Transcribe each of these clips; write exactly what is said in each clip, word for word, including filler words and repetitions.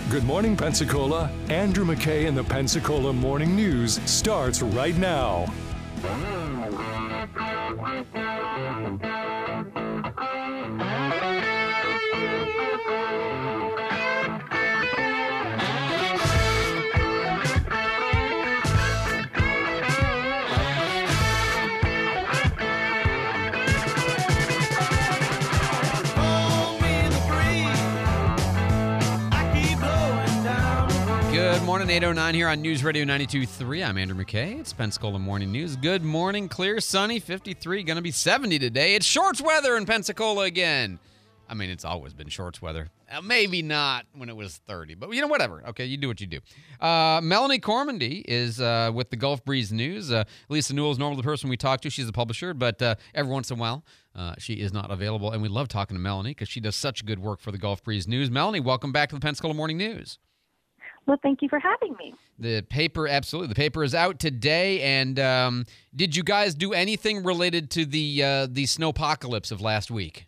Good morning, Pensacola. Andrew McKay in the Pensacola Morning News starts right now. Good morning, eight oh nine here on News Radio ninety-two point three. I'm Andrew McKay. It's Pensacola Morning News. Good morning, clear, sunny, fifty-three, going to be seventy today. It's shorts weather in Pensacola again. I mean, it's always been shorts weather. Uh, maybe not when it was thirty, but, you know, whatever. Okay, you do what you do. Uh, Melanie Cormandy is uh, with the Gulf Breeze News. Uh, Lisa Newell is normally the person we talk to. She's the publisher, but uh, every once in a while, uh, she is not available. And we love talking to Melanie because she does such good work for the Gulf Breeze News. Melanie, welcome back to the Pensacola Morning News. Well, thank you for having me. The paper, absolutely. The paper is out today. And um, did you guys do anything related to the uh, the snowpocalypse of last week?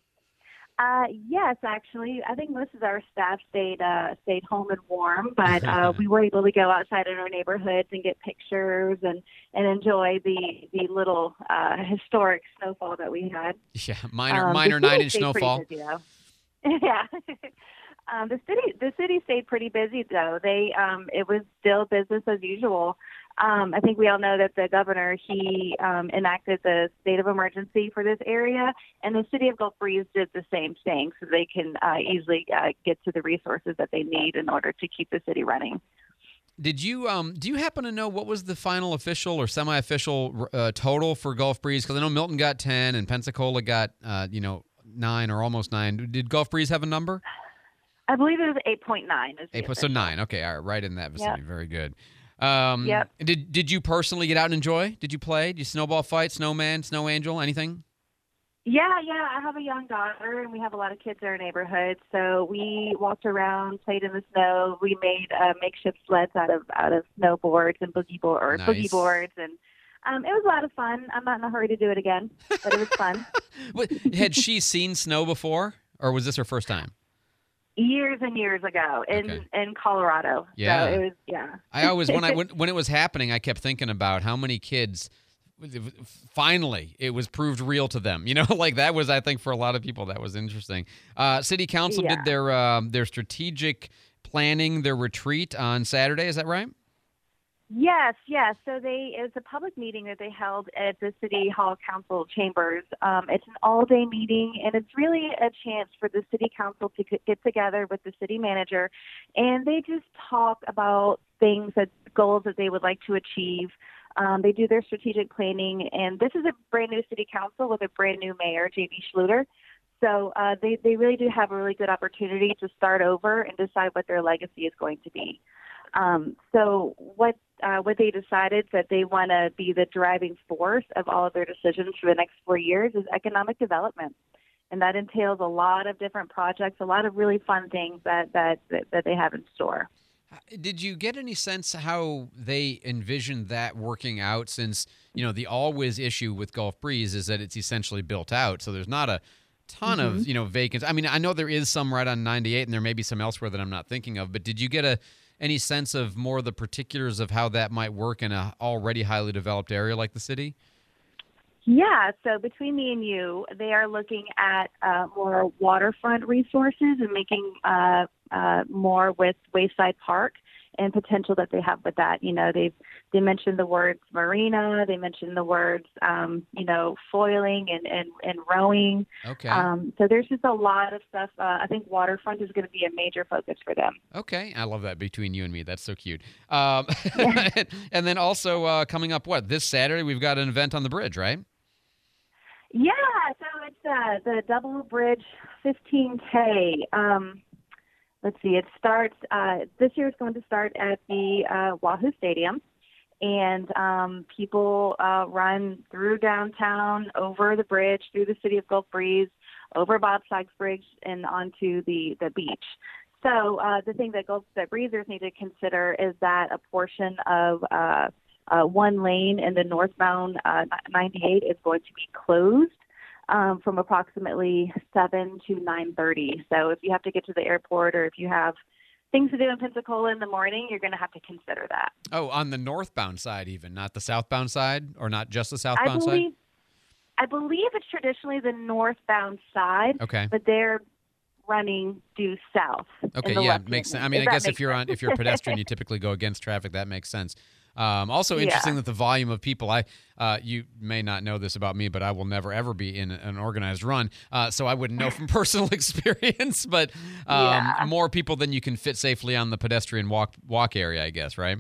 Uh, yes, actually. I think most of our staff stayed uh, stayed home and warm, but uh, we were able to go outside in our neighborhoods and get pictures and, and enjoy the the little uh, historic snowfall that we had. Yeah, minor um, minor nine inch snowfall. Busy, yeah. Um, the city, the city stayed pretty busy though. They, um, it was still business as usual. Um, I think we all know that the governor, he um, enacted the state of emergency for this area, and the city of Gulf Breeze did the same thing, so they can uh, easily uh, get to the resources that they need in order to keep the city running. Did you, um, do you happen to know what was the final official or semi-official uh, total for Gulf Breeze? Because I know Milton got ten and Pensacola got, uh, you know, nine or almost nine. Did Gulf Breeze have a number? I believe it was eight point nine. Eight, so nine. Okay, all right, right in that vicinity. Yep. Very good. Um, yep. Did Did you personally get out and enjoy? Did you play? Did you snowball fight, snowman, snow angel, anything? Yeah, yeah. I have a young daughter, and we have a lot of kids in our neighborhood. So we walked around, played in the snow. We made uh, makeshift sleds out of out of snowboards and boogie board or Nice. boogie boards, and um, it was a lot of fun. I'm not in a hurry to do it again, but it was fun. Had she seen snow before, or was this her first time? Years and years ago in, Okay. in Colorado. Yeah. So it was, yeah. I always, when I when, when it was happening, I kept thinking about how many kids, finally, it was proved real to them. You know, like that was, I think, for a lot of people, that was interesting. Uh, City Council Yeah. did their uh, their strategic planning, their retreat on Saturday. Is that right? Yes, yes. So they it was a public meeting that they held at the City Hall Council chambers. Um, it's an all-day meeting, and it's really a chance for the City Council to c- get together with the city manager, and they just talk about things, that goals that they would like to achieve. Um, they do their strategic planning, and this is a brand new City Council with a brand new mayor, J B Schluter. So uh, they, they really do have a really good opportunity to start over and decide what their legacy is going to be. Um, so what uh, what they decided that they want to be the driving force of all of their decisions for the next four years is economic development, and that entails a lot of different projects, a lot of really fun things that that that, that they have in store. Did you get any sense how they envisioned that working out? Since, you know, the always issue with Gulf Breeze is that it's essentially built out, so there's not a ton Mm-hmm. of, you know, vacants. I mean, I know there is some right on ninety-eight, and there may be some elsewhere that I'm not thinking of. But did you get a any sense of more of the particulars of how that might work in a already highly developed area like the city? Yeah, so between me and you, they are looking at uh, more waterfront resources and making uh, uh, more with Wayside Park and potential that they have with that. You know, they've they mentioned the words marina, they mentioned the words, um, you know, foiling and, and, and rowing. Okay. Um, so there's just a lot of stuff. Uh, I think waterfront is going to be a major focus for them. Okay. I love that between you and me. That's so cute. Um, and then also uh, coming up, what, this Saturday, we've got an event on the bridge, right? Yeah, so it's uh, the Double Bridge fifteen K. Um, let's see, it starts, uh, this year it's going to start at the uh, Wahoo Stadium. And um, people uh, run through downtown, over the bridge, through the city of Gulf Breeze, over Bob Sykes Bridge, and onto the, the beach. So uh, the thing that Gulf that breezers need to consider is that a portion of uh, uh, one lane in the northbound uh, ninety-eight is going to be closed um, from approximately seven to nine thirty. So if you have to get to the airport, or if you have things to do in Pensacola in the morning, you're going to have to consider that. Oh, on the northbound side even, not the southbound side, or not just the southbound I believe, side? I believe it's traditionally the northbound side, Okay. but they're running due south. Okay, in the yeah, left makes sense. lane, I mean, if I that guess if makes you're on, sense. if you're a pedestrian, you typically go against traffic. That makes sense. Um, also interesting Yeah. that the volume of people. I, uh, you may not know this about me, but I will never ever be in an organized run, uh, so I wouldn't know from personal experience. But um, Yeah. more people than you can fit safely on the pedestrian walk walk area, I guess, right?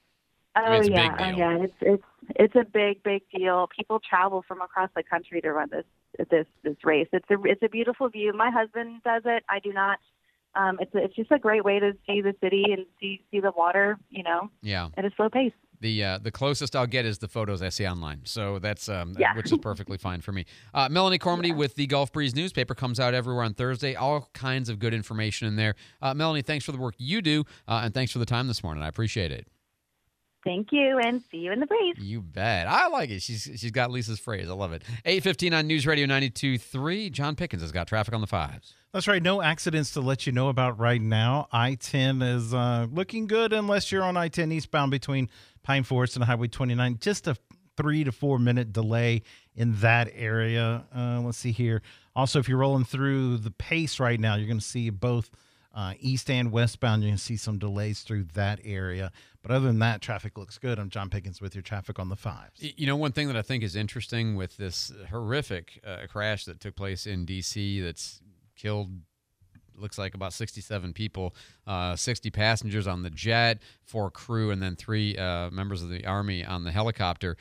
Oh It's a big yeah, oh deal. yeah. It's it's it's a big big deal. People travel from across the country to run this this this race. It's a it's a beautiful view. My husband does it. I do not. Um, it's a, it's just a great way to see the city and see see the water. You know, Yeah. at a slow pace. The uh, the closest I'll get is the photos I see online. So that's um, Yeah. which is perfectly fine for me. Uh, Melanie Cormody with the Gulf Breeze newspaper comes out everywhere on Thursday. All kinds of good information in there. Uh, Melanie, thanks for the work you do, uh, and thanks for the time this morning. I appreciate it. Thank you, and see you in the breeze. You bet. I like it. She's she's got Lisa's phrase. I love it. eight fifteen on News Radio ninety-two point three. John Pickens has got traffic on the fives. That's right. No accidents to let you know about right now. I ten is uh, looking good unless you're on I ten eastbound between Pine Forest and Highway twenty-nine. Just a three to four minute delay in that area. Uh, let's see here. Also, if you're rolling through the Pace right now, you're going to see both uh, east and westbound. You're going to see some delays through that area. But other than that, traffic looks good. I'm John Pickens with your traffic on the fives. Y- You know, one thing that I think is interesting with this horrific uh, crash that took place in D C that's killed, looks like about sixty-seven people, uh, sixty passengers on the jet, four crew, and then three uh, members of the Army on the helicopter.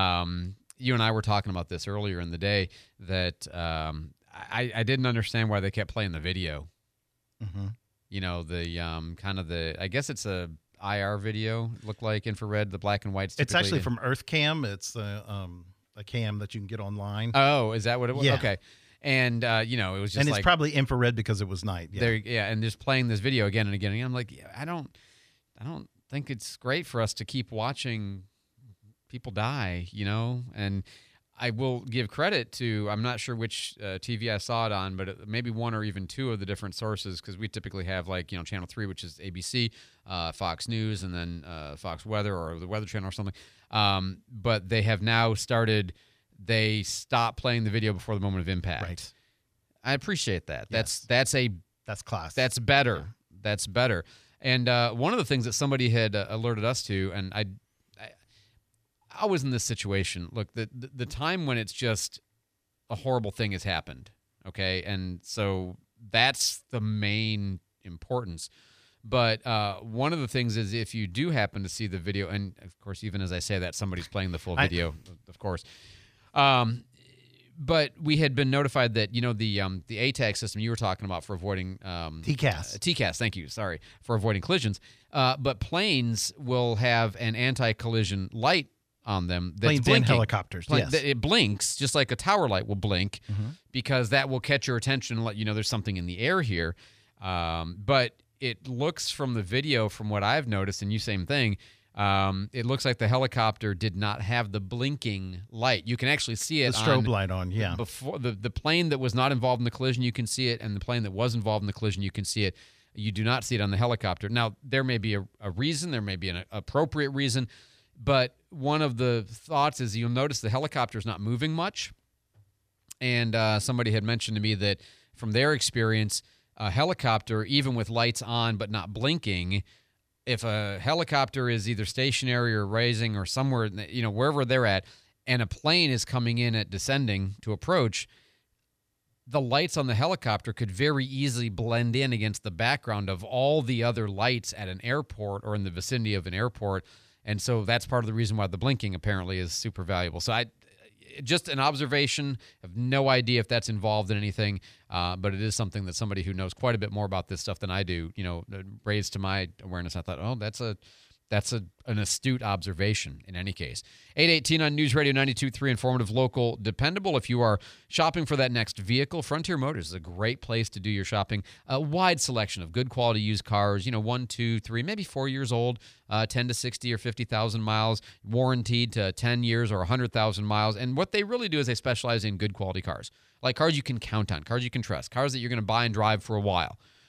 Um, you and I were talking about this earlier in the day, that um, I, I didn't understand why they kept playing the video. Mm-hmm. You know, the um, kind of the, I guess it's a I R video, looked like infrared, the black and whites. It's actually typically- from Earth Cam. It's uh, um, a cam that you can get online. Oh, is that what it was? Yeah. Okay. And, uh, you know, it was just and it's like, probably infrared because it was night. Yeah. there, yeah, and just playing this video again and again. And I'm like, yeah, I don't, I don't think it's great for us to keep watching people die, you know? And I will give credit to, I'm not sure which uh, T V I saw it on, but it, maybe one or even two of the different sources, because we typically have, like, you know, Channel three, which is A B C, uh, Fox News, and then uh, Fox Weather or the Weather Channel or something. Um, but they have now started, they stop playing the video before the moment of impact. Right. I appreciate that. That's Yes. that's a That's class. that's better. That's better. And uh, one of the things that somebody had uh, alerted us to, and I, I, I was in this situation. Look, the, the the time when it's just a horrible thing has happened. Okay, and so that's the main importance. But uh, one of the things is, if you do happen to see the video, and of course, even as I say that, somebody's playing the full I- video, of course. Um, but we had been notified that, you know, the um, the A TAG system you were talking about for avoiding um, T C A S. uh, T C A S, thank you, sorry, for avoiding collisions. Uh, but planes will have an anti-collision light on them that's Planes and blinking. helicopters, Pla- yes. that It blinks just like a tower light will blink, Mhm. because that will catch your attention and let you know there's something in the air here. Um, but it looks from the video, from what I've noticed, and you same thing, um, it looks like the helicopter did not have the blinking light. You can actually see The it strobe on light on, yeah. before the, the plane that was not involved in the collision, you can see it, and the plane that was involved in the collision, you can see it. You do not see it on the helicopter. Now, there may be a, a reason, there may be an appropriate reason, but one of the thoughts is you'll notice the helicopter is not moving much. And uh, somebody had mentioned to me that from their experience, a helicopter, even with lights on but not blinking, if a helicopter is either stationary or rising or somewhere, you know, wherever they're at, and a plane is coming in at descending to approach, the lights on the helicopter could very easily blend in against the background of all the other lights at an airport or in the vicinity of an airport. And so that's part of the reason why the blinking apparently is super valuable. So I, just an observation. I have no idea if that's involved in anything, uh, but it is something that somebody who knows quite a bit more about this stuff than I do, you know, raised to my awareness. I thought, oh, that's a that's a, an astute observation in any case. eight eighteen on News Radio ninety-two point three, informative, local, dependable. If you are shopping for that next vehicle, Frontier Motors is a great place to do your shopping. A wide selection of good quality used cars, you know, one, two, three, maybe four years old, uh, ten to sixty or fifty thousand miles, warranted to ten years or one hundred thousand miles. And what they really do is they specialize in good quality cars, like cars you can count on, cars you can trust, cars that you're going to buy and drive for a while.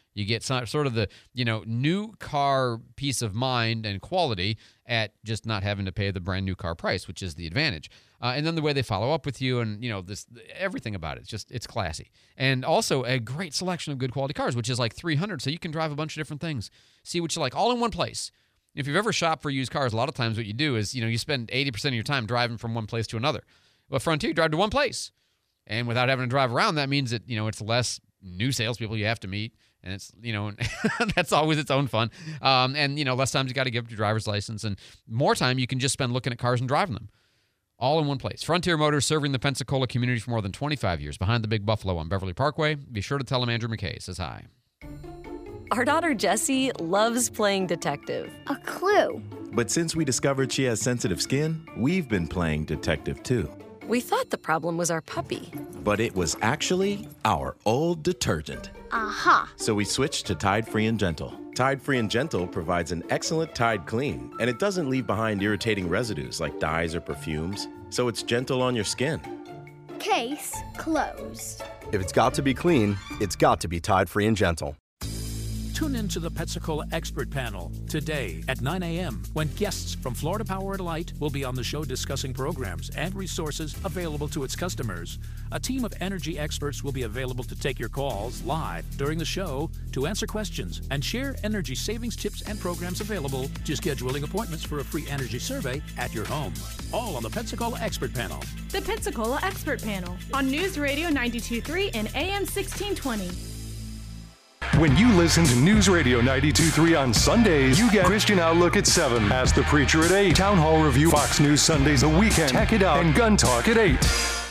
You get some, sort of the, you know, new car peace of mind and quality at just not having to pay the brand new car price, which is the advantage. Uh, and then the way they follow up with you and, you know, this everything about it, it's just, it's classy. And also a great selection of good quality cars, which is like three hundred, so you can drive a bunch of different things. See what you like, all in one place. If you've ever shopped for used cars, a lot of times what you do is, you know, you spend eighty percent of your time driving from one place to another. Well, Frontier, you drive to one place. And without having to drive around, that means that, you know, it's less new salespeople you have to meet. And it's, you know, that's always its own fun. Um, and, you know, less times you got to give up your driver's license and more time you can just spend looking at cars and driving them. All in one place. Frontier Motors, serving the Pensacola community for more than twenty-five years, behind the Big Buffalo on Beverly Parkway. Be sure to tell them Andrew McKay says hi. Our daughter Jessie loves playing detective. A clue. But since we discovered she has sensitive skin, we've been playing detective too. We thought the problem was our puppy. But it was actually our old detergent. Aha. So we switched to Tide Free and Gentle. Tide Free and Gentle provides an excellent Tide clean, and it doesn't leave behind irritating residues like dyes or perfumes, so it's gentle on your skin. Case closed. If it's got to be clean, it's got to be Tide Free and Gentle. Tune in to the Pensacola Expert Panel today at nine a.m. when guests from Florida Power and Light will be on the show discussing programs and resources available to its customers. A team of energy experts will be available to take your calls live during the show to answer questions and share energy savings tips and programs available to scheduling appointments for a free energy survey at your home. All on the Pensacola Expert Panel. The Pensacola Expert Panel on News Radio ninety-two point three and A M sixteen twenty. When you listen to News Radio ninety-two point three on Sundays, you get Christian Outlook at seven, Ask the Preacher at eight, Town Hall Review, Fox News Sundays The Weekend, Tech It Out, and Gun Talk at eight.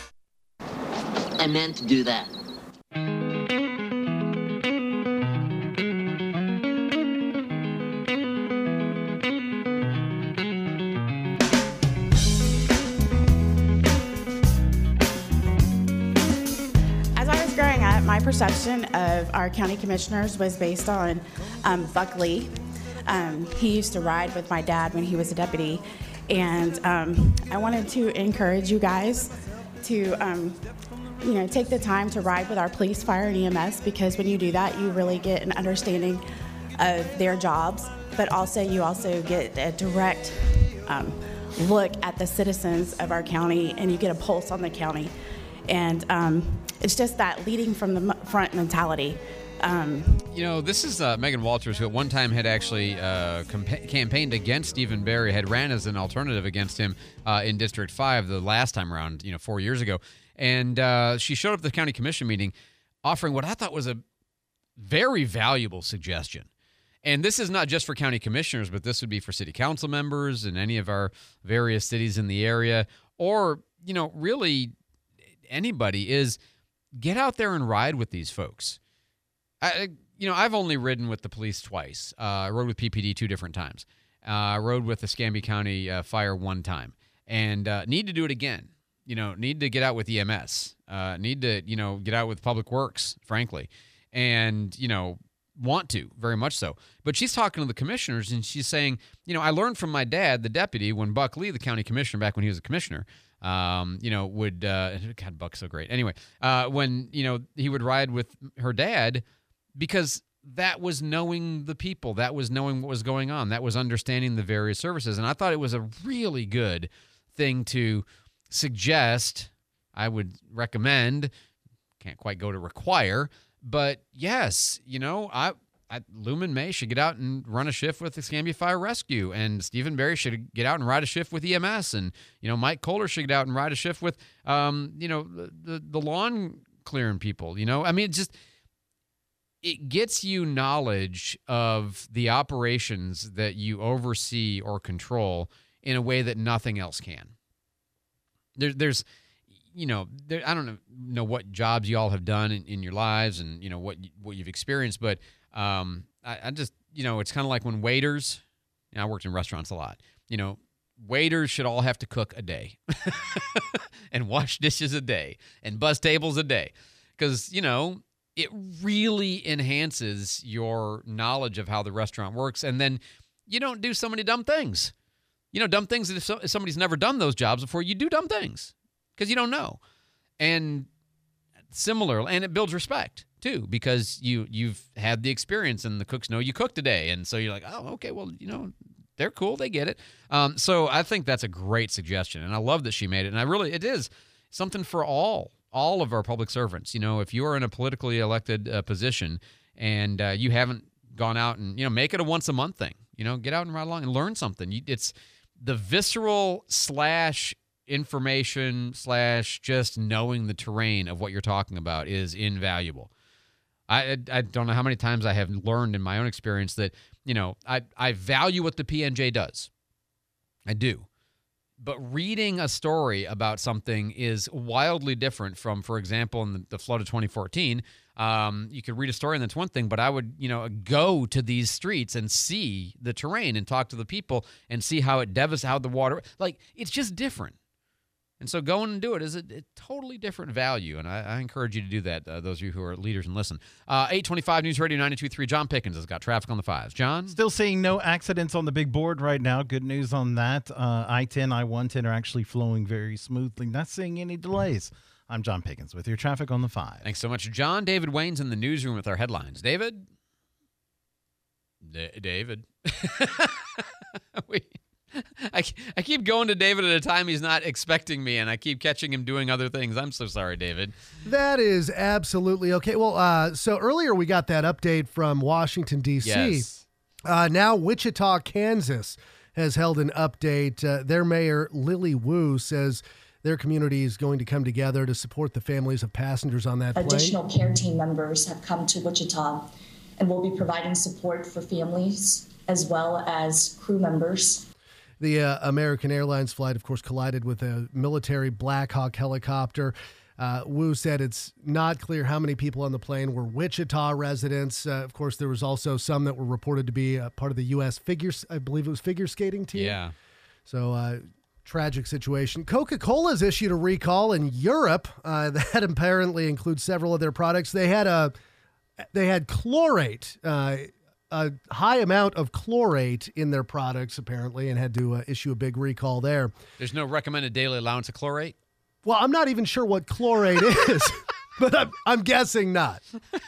I meant to do that. My perception of our county commissioners was based on um, Buck Lee. Um, he used to ride with my dad when he was a deputy, and um, I wanted to encourage you guys to, um, you know, take the time to ride with our police, fire, and E M S, because when you do that, you really get an understanding of their jobs, but also you also get a direct um, look at the citizens of our county, and you get a pulse on the county. And um, it's just that leading from the front mentality. Um, you know, this is uh, Megan Walters, who at one time had actually uh, compa- campaigned against Stephen Barry, had ran as an alternative against him uh, in District five the last time around, you know, four years ago. And uh, she showed up at the county commission meeting offering what I thought was a very valuable suggestion. And this is not just for county commissioners, but this would be for city council members in any of our various cities in the area, or, you know, really anybody, is get out there and ride with these folks. I, you know, I've only ridden with the police twice. Uh, I rode with P P D two different times. Uh, I rode with the Escambia County uh, Fire one time, and uh, need to do it again. You know, need to get out with E M S. Uh, need to, you know, get out with Public Works, frankly, and, you know, want to very much so. But she's talking to the commissioners, and she's saying, you know, I learned from my dad, the deputy, when Buck Lee, the county commissioner, back when he was a commissioner, um, you know, would, uh, God, Buck's so great. Anyway, uh, when, you know, he would ride with her dad, because that was knowing the people, that was knowing what was going on, that was understanding the various services. And I thought it was a really good thing to suggest. I would recommend, can't quite go to require, but yes, you know, I, I Lumen May should get out and run a shift with the Escambia Fire Rescue, and Stephen Barry should get out and ride a shift with E M S, and, you know, Mike Kohler should get out and ride a shift with, um, you know, the, the, the lawn clearing people, you know. I mean, it just, it gets you knowledge of the operations that you oversee or control in a way that nothing else can. There, there's, you know, there, I don't know, know what jobs you all have done in, in your lives, and, you know, what you, what you've experienced, but um, I, I just, you know, it's kind of like when waiters, you know, I worked in restaurants a lot, you know, waiters should all have to cook a day and wash dishes a day and bus tables a day, because, you know, it really enhances your knowledge of how the restaurant works, and then you don't do so many dumb things. You know, dumb things that if, so, if somebody's never done those jobs before, you do dumb things because you don't know. And similar, and it builds respect. too, because you you've had the experience and the cooks know you cooked today, and so you're like, oh, okay, well, you know, they're cool, they get it. Um, so I think that's a great suggestion, and I love that she made it, and I really it is something for all all of our public servants. You know, if you are in a politically elected uh, position and uh, you haven't gone out and, you know, make it a once a month thing. You know, get out and ride along and learn something. You, it's the visceral slash information slash just knowing the terrain of what you're talking about is invaluable. I I don't know how many times I have learned in my own experience that, you know, I, I value what the P N J does. I do. But reading a story about something is wildly different from, for example, in the, the flood of twenty fourteen, um, you could read a story and that's one thing, but I would, you know, go to these streets and see the terrain and talk to the people and see how it devastates, how the water, like, it's just different. And so going and do it is a, a totally different value, and I, I encourage you to do that, uh, those of you who are leaders and listen. Uh, eight twenty-five News Radio ninety-two point three, John Pickens has got traffic on the fives. John? Still seeing no accidents on the big board right now. Good news on that. Uh, I ten, I one ten are actually flowing very smoothly. Not seeing any delays. I'm John Pickens with your traffic on the five. Thanks so much, John. David Wayne's in the newsroom with our headlines. David? D- David? we... I, I keep going to David at a time he's not expecting me, and I keep catching him doing other things. I'm so sorry, David. That is absolutely okay. Well, uh, so earlier we got that update from Washington, D C Yes. Uh, now Wichita, Kansas has held an update. Uh, their mayor, Lily Wu, says their community is going to come together to support the families of passengers on that plane. Additional care team members have come to Wichita and will be providing support for families as well as crew members. The uh, American Airlines flight, of course, collided with a military Black Hawk helicopter. Uh, Wu said it's not clear how many people on the plane were Wichita residents. Uh, of course, there was also some that were reported to be uh, part of the U S figure, I believe it was figure skating team. Yeah. So, uh, tragic situation. Coca-Cola's issued a recall in Europe. Uh, that apparently includes several of their products. They had a, they had chlorate, uh, a high amount of chlorate in their products, apparently, and had to uh, issue a big recall there. There's no recommended daily allowance of chlorate? Well, I'm not even sure what chlorate is, but I'm, I'm guessing not.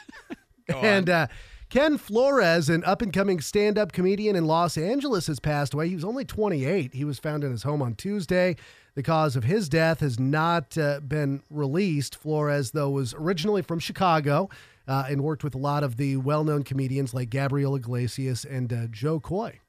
And uh, Ken Flores, an up-and-coming stand-up comedian in Los Angeles, has passed away. He was only twenty-eight. He was found in his home on Tuesday. The cause of his death has not uh, been released. Flores, though, was originally from Chicago, Uh, and worked with a lot of the well-known comedians like Gabriel Iglesias and uh, Joe Coy.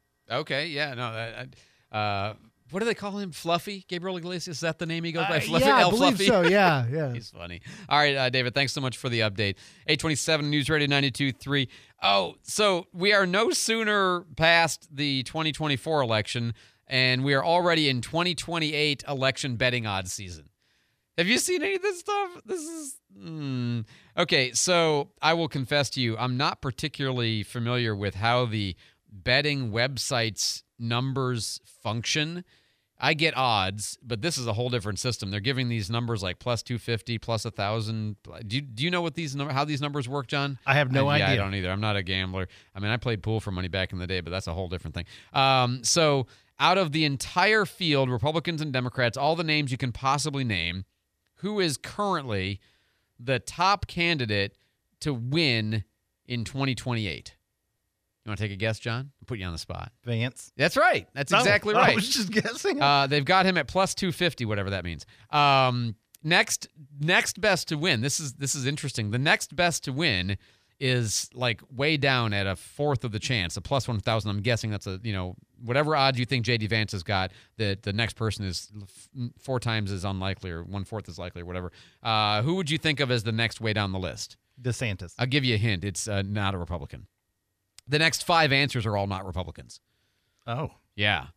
Okay, yeah, no. Uh, uh, what do they call him? Fluffy? Gabriel Iglesias? Is that the name he goes by? Uh, Fluffy? yeah, El I believe Fluffy? so, yeah, yeah. He's funny. All right, uh, David, thanks so much for the update. eight twenty-seven News Radio ninety-two point three. Oh, so we are no sooner past the twenty twenty-four election, and we are already in twenty twenty-eight election betting odds season. Have you seen any of this stuff? This is... Mm. Okay, so I will confess to you, I'm not particularly familiar with how the betting websites' numbers function. I get odds, but this is a whole different system. They're giving these numbers like plus two fifty, plus one thousand. Do you, do you know what these num- how these numbers work, John? I have no I, idea. Yeah, I don't either. I'm not a gambler. I mean, I played pool for money back in the day, but that's a whole different thing. Um, so out of the entire field, Republicans and Democrats, all the names you can possibly name, who is currently the top candidate to win in twenty twenty-eight? You want to take a guess, John? I'll put you on the spot. Vance. That's right. That's Oh, exactly I right. was just guessing. Uh, they've got him at plus two fifty, whatever that means. Um, next, next best to win. This is this is interesting. The next best to win is like way down at a fourth of the chance, a plus one thousand. I'm guessing that's a, you know, whatever odds you think J D Vance has got, that the next person is f- four times as unlikely or one fourth as likely or whatever. Uh, who would you think of as the next way down the list? DeSantis. I'll give you a hint. It's uh, not a Republican. The next five answers are all not Republicans. Oh. Yeah.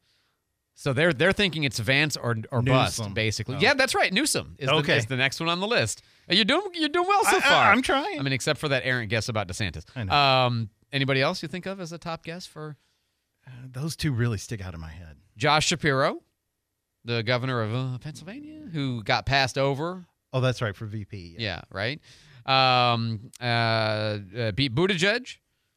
So they're they're thinking it's Vance or or bust, Newsom. basically. Oh. Yeah, that's right. Newsom is, Okay. the, is the next one on the list. You're doing you're doing well so I- I- far. I'm trying. I mean, except for that errant guess about DeSantis. I know. Um, anybody else you think of as a top guess for? Uh, those two really stick out in my head. Josh Shapiro, the governor of uh, Pennsylvania, who got passed over. Oh, that's right, for V P. Yeah, right. Um, uh, uh, Pete Buttigieg.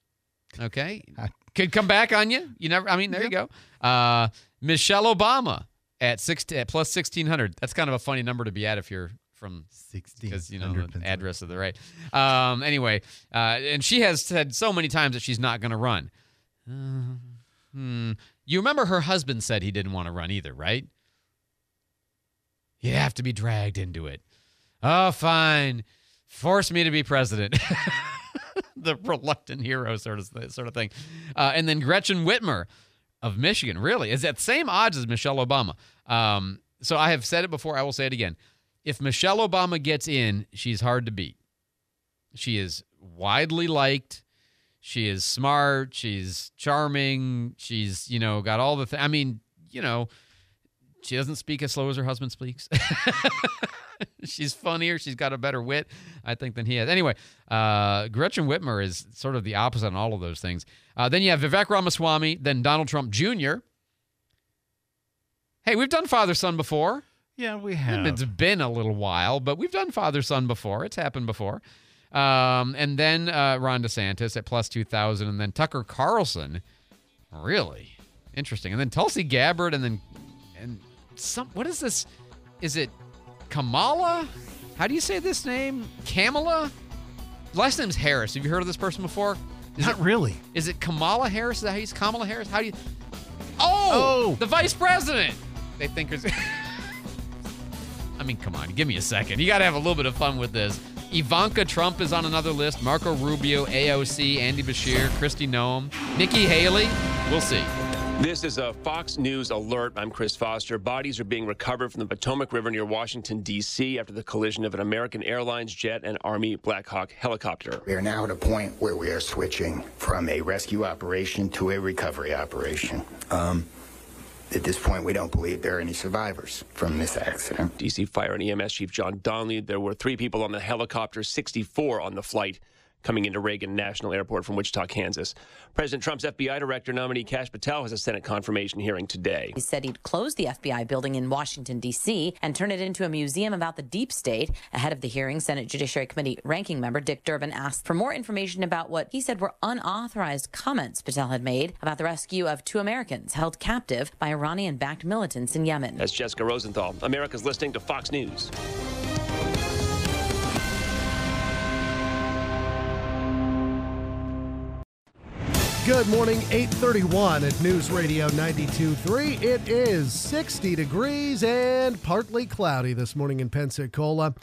Okay, could come back on you. You never. I mean, there you go. Uh, Michelle Obama at six at plus sixteen hundred. That's kind of a funny number to be at if you're from sixteen because you know the address of the right. Um, anyway, uh, and she has said so many times that she's not going to run. Uh, hmm. You remember her husband said he didn't want to run either, right? You have to be dragged into it. Oh, fine. Force me to be president. The reluctant hero sort of sort of thing. Uh, and then Gretchen Whitmer of Michigan, really, is at the same odds as Michelle Obama. Um, so I have said it before. I will say it again. If Michelle Obama gets in, she's hard to beat. She is widely liked. She is smart. She's charming. She's, you know, got all the things. I mean, you know, she doesn't speak as slow as her husband speaks. She's funnier. She's got a better wit, I think, than he has. Anyway, uh, Gretchen Whitmer is sort of the opposite on all of those things. Uh, then you have Vivek Ramaswamy, then Donald Trump Junior Hey, we've done father-son before. Yeah, we have. It's been a little while, but we've done father-son before. It's happened before. Um, and then uh, Ron DeSantis at plus two thousand, and then Tucker Carlson. Really interesting. And then Tulsi Gabbard, and then and some. What is this? Is it Kamala? How do you say this name? Kamala? Last name's Harris. Have you heard of this person before? Is Not it, really. Is it Kamala Harris? Is that how you Kamala Harris? How do you? Oh, Oh. the vice president. They think there's. I mean, come on, give me a second. You got to have a little bit of fun with this. Ivanka Trump is on another list. Marco Rubio, A O C, Andy Bashir, Kristi Noem, Nikki Haley. We'll see. This is a Fox News alert. I'm Chris Foster. Bodies are being recovered from the Potomac River near Washington, D C after the collision of an American Airlines jet and Army Black Hawk helicopter. We are now at a point where we are switching from a rescue operation to a recovery operation. Um, At this point, we don't believe there are any survivors from this accident. D C Fire and E M S Chief John Donnelly. There were three people on the helicopter, sixty-four on the flight coming into Reagan National Airport from Wichita, Kansas. President Trump's F B I Director nominee Kash Patel has a Senate confirmation hearing today. He said he'd close the F B I building in Washington, D C, and turn it into a museum about the deep state. Ahead of the hearing, Senate Judiciary Committee ranking member Dick Durbin asked for more information about what he said were unauthorized comments Patel had made about the rescue of two Americans held captive by Iranian-backed militants in Yemen. That's Jessica Rosenthal. America's listening to Fox News. Good morning, eight thirty-one at News Radio ninety-two point three. It is sixty degrees and partly cloudy this morning in Pensacola.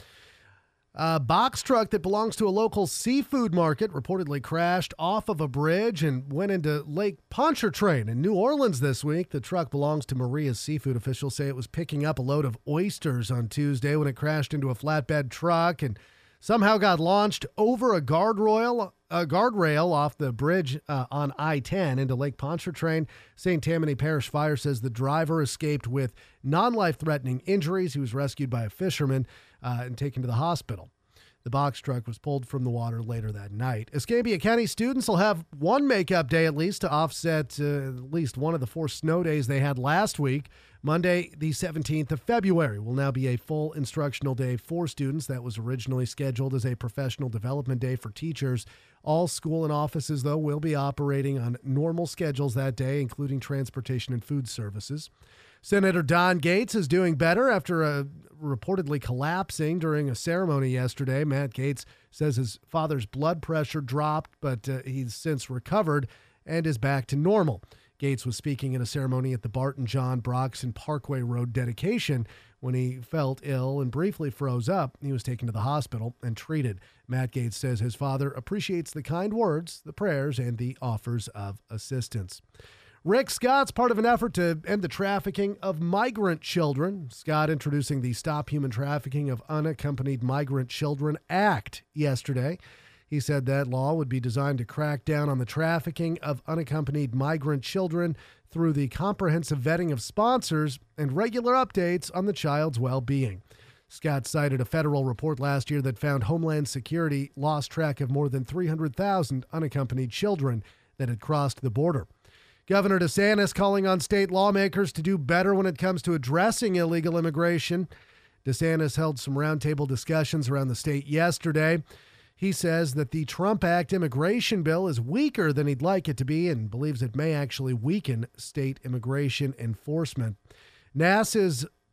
A box truck that belongs to a local seafood market reportedly crashed off of a bridge and went into Lake Pontchartrain in New Orleans this week. The truck belongs to Maria's Seafood. Officials say it was picking up a load of oysters on Tuesday when it crashed into a flatbed truck and somehow got launched over a guardrail, a guardrail off the bridge uh, on I ten into Lake Pontchartrain. Saint Tammany Parish Fire says the driver escaped with non-life-threatening injuries. He was rescued by a fisherman uh, and taken to the hospital. The box truck was pulled from the water later that night. Escambia County students will have one makeup day at least to offset uh, at least one of the four snow days they had last week. Monday, the seventeenth of February, will now be a full instructional day for students. That was originally scheduled as a professional development day for teachers. All school and offices, though, will be operating on normal schedules that day, including transportation and food services. Senator Don Gates is doing better after uh, reportedly collapsing during a ceremony yesterday. Matt Gates says his father's blood pressure dropped, but uh, he's since recovered and is back to normal. Gates was speaking at a ceremony at the Barton John Broxton Parkway Road dedication when he felt ill and briefly froze up. He was taken to the hospital and treated. Matt Gates says his father appreciates the kind words, the prayers, and the offers of assistance. Rick Scott's part of an effort to end the trafficking of migrant children. Scott introducing the Stop Human Trafficking of Unaccompanied Migrant Children Act yesterday. He said that law would be designed to crack down on the trafficking of unaccompanied migrant children through the comprehensive vetting of sponsors and regular updates on the child's well-being. Scott cited a federal report last year that found Homeland Security lost track of more than three hundred thousand unaccompanied children that had crossed the border. Governor DeSantis calling on state lawmakers to do better when it comes to addressing illegal immigration. DeSantis held some roundtable discussions around the state yesterday. He says that the Trump Act immigration bill is weaker than he'd like it to be and believes it may actually weaken state immigration enforcement. NASA's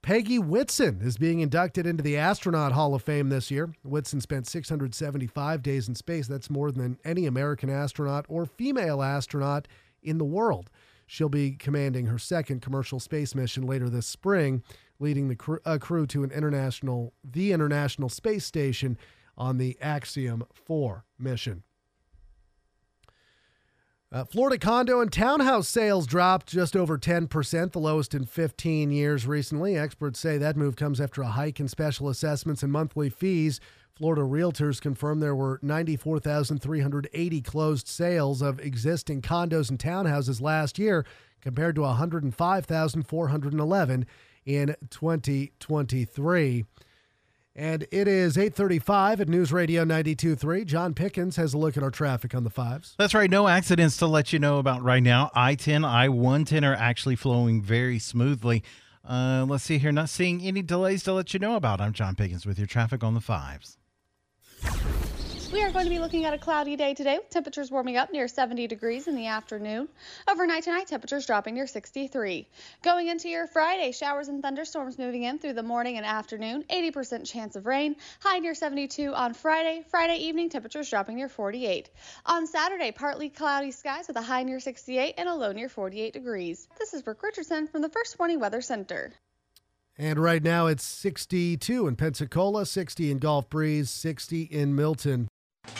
Peggy Whitson is being inducted into the Astronaut Hall of Fame this year. Whitson spent six hundred seventy-five days in space. That's more than any American astronaut or female astronaut in the world. She'll be commanding her second commercial space mission later this spring, leading the crew, uh, crew to an international, the International Space Station on the Axiom four mission. Uh, Florida condo and townhouse sales dropped just over ten percent, the lowest in fifteen years recently. Experts say that move comes after a hike in special assessments and monthly fees. Florida realtors confirmed there were ninety-four thousand three hundred eighty closed sales of existing condos and townhouses last year, compared to one hundred five thousand four hundred eleven in twenty twenty-three. And it is eight thirty-five at News Radio ninety-two point three. John Pickens has a look at our traffic on the fives. That's right. No accidents to let you know about right now. I ten, I one ten are actually flowing very smoothly. Uh, let's see here. Not seeing any delays to let you know about. I'm John Pickens with your traffic on the fives. We are going to be looking at a cloudy day today with temperatures warming up near seventy degrees in the afternoon. Overnight tonight, temperatures dropping near sixty-three. Going into your Friday, showers and thunderstorms moving in through the morning and afternoon. eighty percent chance of rain. High near seventy-two on Friday. Friday evening, temperatures dropping near forty-eight. On Saturday, partly cloudy skies with a high near sixty-eight and a low near forty-eight degrees. This is Brooke Richardson from the First Warning Weather Center. And right now it's sixty-two in Pensacola, sixty in Gulf Breeze, sixty in Milton.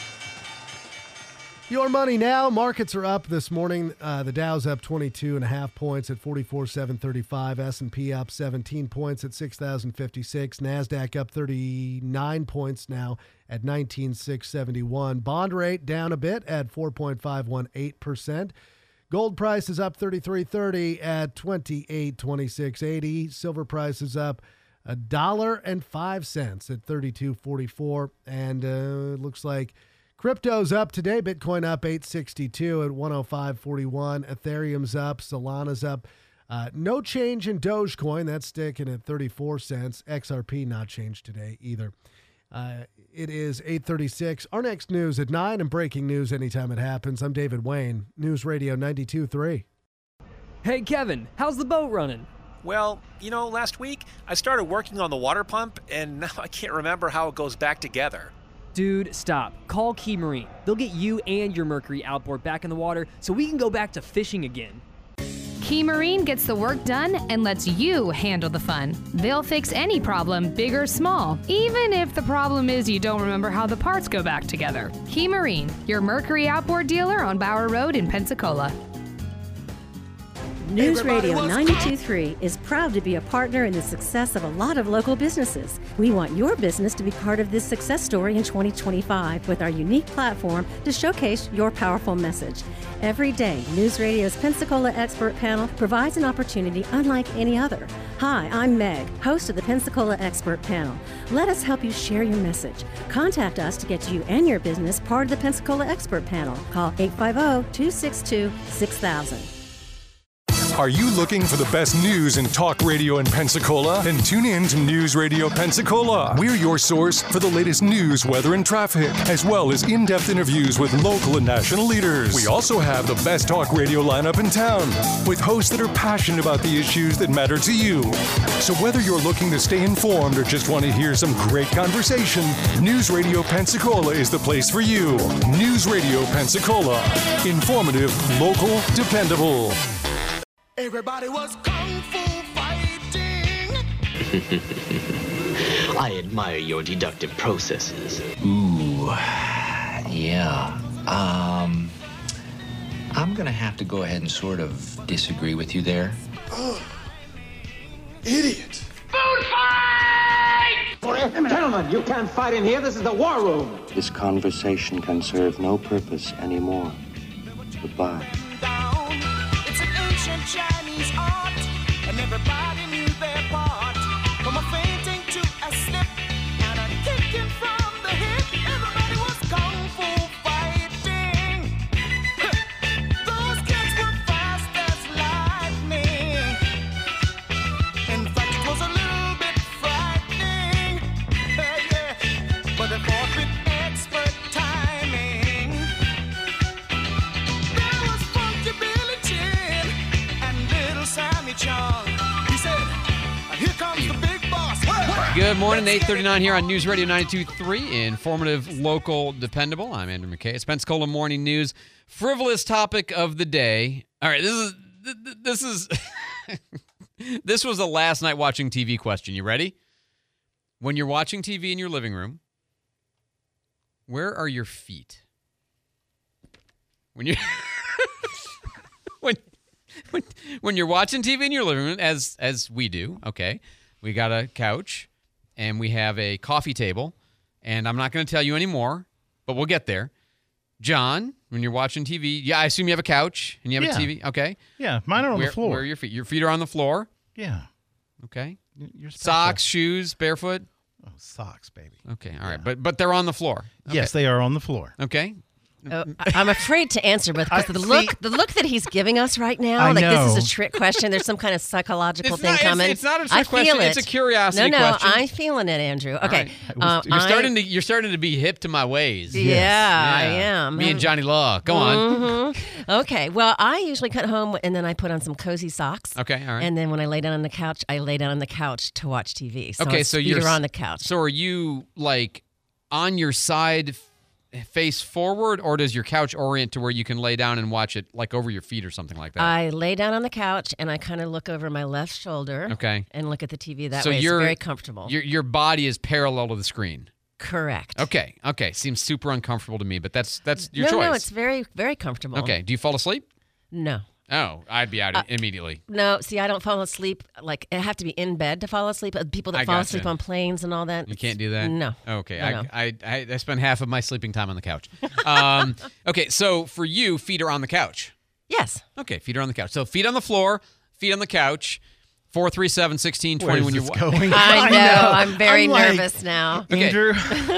Your money now. Markets are up this morning. Uh, the Dow's up twenty-two and a half points at forty-four thousand seven hundred thirty-five. S and P up seventeen points at six thousand fifty-six. NASDAQ up thirty-nine points now at nineteen thousand six hundred seventy-one. Bond rate down a bit at four point five one eight percent. Gold price is up thirty-three thirty at twenty-eight twenty-six eighty. Silver price is up a dollar and five cents at thirty-two forty-four. And uh, it looks like crypto's up today. Bitcoin up eight sixty-two at one oh five forty-one. Ethereum's up. Solana's up. Uh, no change in Dogecoin. That's sticking at thirty-four cents. X R P not changed today either. Uh, it is eight thirty-six. Our next news at nine, and breaking news anytime it happens. I'm David Wayne, News Radio ninety-two point three. Hey, Kevin, how's the boat running? Well, you know, last week I started working on the water pump, and now I can't remember how it goes back together. Dude, stop. Call Key Marine. They'll get you and your Mercury outboard back in the water so we can go back to fishing again. Key Marine gets the work done and lets you handle the fun. They'll fix any problem, big or small, even if the problem is you don't remember how the parts go back together. Key Marine, your Mercury outboard dealer on Bower Road in Pensacola. News Radio ninety-two point three is proud to be a partner in the success of a lot of local businesses. We want your business to be part of this success story in twenty twenty-five with our unique platform to showcase your powerful message. Every day, News Radio's Pensacola Expert Panel provides an opportunity unlike any other. Hi, I'm Meg, host of the Pensacola Expert Panel. Let us help you share your message. Contact us to get you and your business part of the Pensacola Expert Panel. Call eight five zero, two six two, six thousand. Are you looking for the best news and talk radio in Pensacola? Then tune in to News Radio Pensacola. We're your source for the latest news, weather, and traffic, as well as in-depth interviews with local and national leaders. We also have the best talk radio lineup in town, with hosts that are passionate about the issues that matter to you. So whether you're looking to stay informed or just want to hear some great conversation, News Radio Pensacola is the place for you. News Radio Pensacola. Informative, local, dependable. Everybody was kung fu fighting. I admire your deductive processes. Ooh, yeah. Um, I'm gonna have to go ahead and sort of disagree with you there. Oh, idiot. Food fight! Gentlemen, you can't fight in here. This is the war room. This conversation can serve no purpose anymore. Goodbye. Chinese art, and everybody knew their part. From a fainting to a slip, and a kicking from the hip, everybody was kung fu fighting. Those kids were fast as lightning. In fact, it was a little bit frightening. Uh, yeah. But they fought with expert timing. There was funky Billy Chin. Sammy Chung, he said, here comes the Good morning, eight thirty-nine here on News Radio ninety-two point three. Informative, local, dependable. I'm Andrew McKay. It's Pensacola Morning News. Frivolous topic of the day. All right, this is this is this was a last night watching T V question. You ready? When you're watching T V in your living room, where are your feet? When you when when when you're watching T V in your living room, as as we do, okay, we got a couch and we have a coffee table, and I'm not going to tell you anymore, but we'll get there. John, when you're watching T V, yeah, I assume you have a couch and you have Yeah. a T V, okay? Yeah, mine are on where, the floor. Where are your feet? Your feet are on the floor. Yeah. Okay. You're special. Socks, shoes, barefoot. Oh, socks, baby. Okay, all right, but but they're on the floor. Okay. Yes, they are on the floor. Okay. Oh, I- I'm afraid to answer with because I- the see- look, the look that he's giving us right now, I like this know. is a trick question. There's some kind of psychological It's thing not- it's- coming. it's not a trick I feel question, it. it's a curiosity no, no, question. I'm feeling it, Andrew. All Okay, right. uh, you're I- starting to you're starting to be hip to my ways. Yeah, I am. Me and Johnny Law. Go on. Mhm. Okay, well, I usually cut home and then I put on some cozy socks. Okay, all right. And then when I lay down on the couch, I lay down on the couch to watch T V. So okay, it's so feet you're are on the couch. So are you like on your side, f- face forward, or does your couch orient to where you can lay down and watch it like over your feet or something like that? I lay down on the couch and I kind of look over my left shoulder. Okay. And look at the T V that so way. It's you're very comfortable. Your your body is parallel to the screen. Correct. Okay. Okay. Seems super uncomfortable to me, but that's that's your no, choice. No, it's very, very comfortable. Okay. Do you fall asleep? No. Oh, I'd be out Uh, immediately. No, see, I don't fall asleep. Like, I have to be in bed to fall asleep. Uh, People that I fall gotcha. asleep on planes and all that. You can't do that? No. Okay. No, I, no. I, I I spend half of my sleeping time on the couch. Um, okay. So for you, feet are on the couch. Yes. Okay. Feet are on the couch. So feet on the floor, feet on the couch. four three seven, one six two zero Where's when you're this wa- going? I I know. know. I'm very I'm like, nervous now. Okay. Andrew.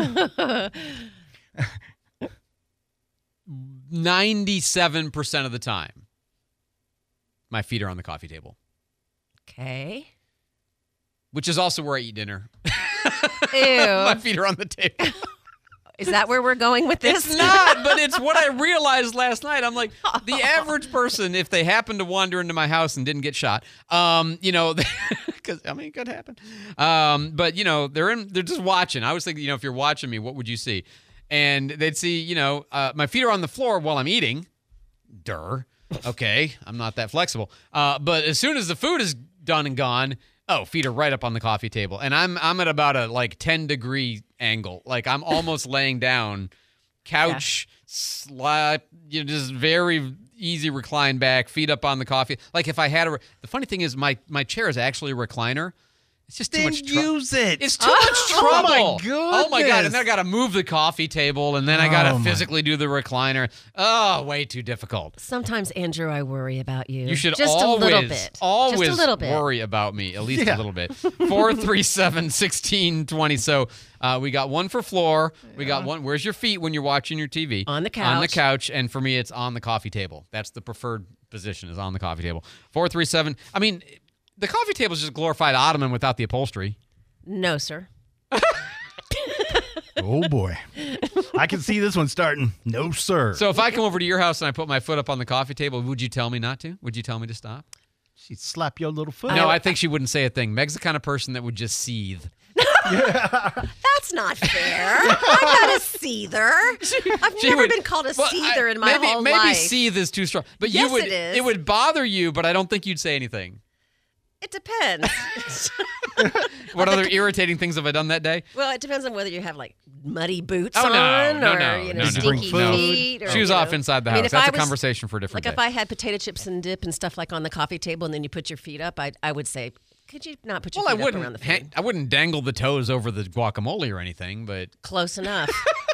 ninety-seven percent of the time, my feet are on the coffee table, Okay. which is also where I eat dinner. Ew. My feet are on the table. Is that where we're going with this? It's not, but it's what I realized last night. I'm like, the average person, if they happen to wander into my house and didn't get shot, um, you know, because I mean, it could happen. Um, but you know, they're in, they're just watching. I was thinking, you know, if you're watching me, what would you see? And they'd see, you know, uh, my feet are on the floor while I'm eating. Durr. Okay, I'm not that flexible. Uh, but as soon as the food is done and gone, oh, feet are right up on the coffee table, and I'm I'm at about a like ten degree angle. Like I'm almost laying down, couch, yeah. slap, you know, just very easy recline back, feet up on the coffee. Like if I had a, the funny thing is my my chair is actually a recliner. It's just too Then much trouble. use it. It's too Oh, much trouble. oh my Oh my god! goodness. And then I got to move the coffee table, and then I got to Oh my- physically do the recliner. Oh, way too difficult. Sometimes, Andrew, I worry about you. You should just always, a little bit. always just a little bit. worry about me, at least Yeah. a little bit. four three seven, one six two zero. So uh, we got one for floor. We got one. Where's your feet when you're watching your T V? On the On the couch. couch. And for me, it's on the coffee table. That's the preferred position, is on the coffee table. four three seven. I mean, the coffee table is just a glorified ottoman without the upholstery. No, sir. Oh boy, I can see this one starting. No, sir. So if I come over to your house and I put my foot up on the coffee table, would you tell me not to? Would you tell me to stop? She'd slap your little foot. No, I think she wouldn't say a thing. Meg's the kind of person that would just seethe. That's not fair. I'm not a seether. I've She never would- been called a Well, seether I- in my maybe, whole maybe life. seethe is too strong, but Yes, you would. it is. would bother you, but I don't think you'd say anything. It depends. What other irritating things have I done that day? Well, it depends on whether you have like muddy boots Oh, on no, no, or no, you know no, no. stinky No. feet. Or, Shoes you off know. inside the I mean, house. if That's I a was- conversation for a different Like if day. I had potato chips and dip and stuff like on the coffee table, and then you put your feet up, I I would say, could you not put your Well, I feet up around wouldn't. the feet? Ha- I wouldn't dangle the toes over the guacamole or anything, but Close enough.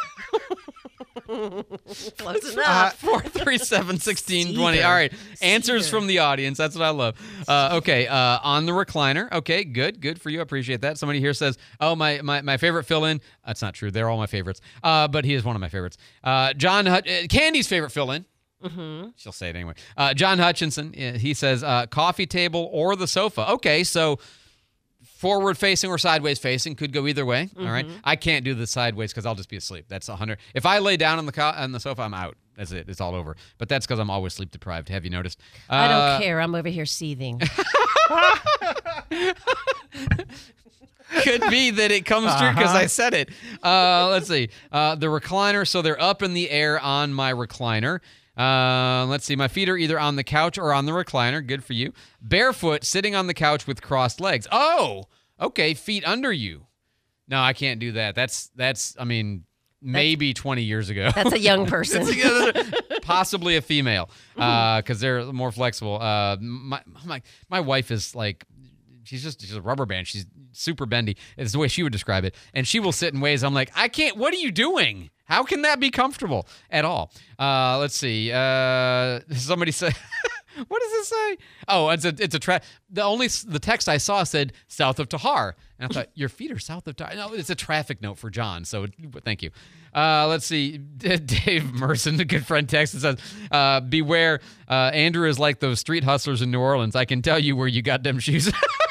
Close Uh, enough. four three seven, one six two zero. All right. Answers from the audience. That's what I love. Uh, okay. Uh, on the recliner. Okay. Good. Good for you. I appreciate that. Somebody here says, oh, my my, my favorite fill-in. That's not true. They're all my favorites. Uh, but he is one of my favorites. Uh, John Hut- uh, Candy's favorite fill-in. Mm-hmm. She'll say it anyway. Uh, John Hutchinson. uh, He says uh, coffee table or the sofa. Okay. So forward facing or sideways facing could go either way. All right. Mhm. I can't do the sideways because I'll just be asleep. That's a hundred. If I lay down on the co- on the sofa, I'm out. That's it. It's all over. But that's because I'm always sleep deprived. Have you noticed? I Uh, don't care. I'm over here seething. Could be that it comes true because Uh-huh. I said it. Uh, let's see. Uh, the recliner, so they're up in the air on my recliner. Uh, let's see. My feet are either on the couch or on the recliner. Good for you. Barefoot, sitting on the couch with crossed legs. Oh, okay. Feet under you. No, I can't do that. That's, that's. I mean, maybe twenty years ago. That's a young person. Possibly a female, because they're more flexible. Uh, my, my my wife is like, she's just she's a rubber band. She's super bendy. It's the way she would describe it. And she will sit in ways I'm like, I can't. What are you doing? How can that be comfortable at all? Uh, let's see. Uh, somebody said, what does it say? Oh, it's a it's a tra- the only the text I saw said south of Tahar, and I thought your feet are south of Tahar. No, it's a traffic note for John. So thank you. Uh, let's see. Dave Merson, a good friend, texts and says, uh, beware, uh, Andrew is like those street hustlers in New Orleans. I can tell you where you got them shoes.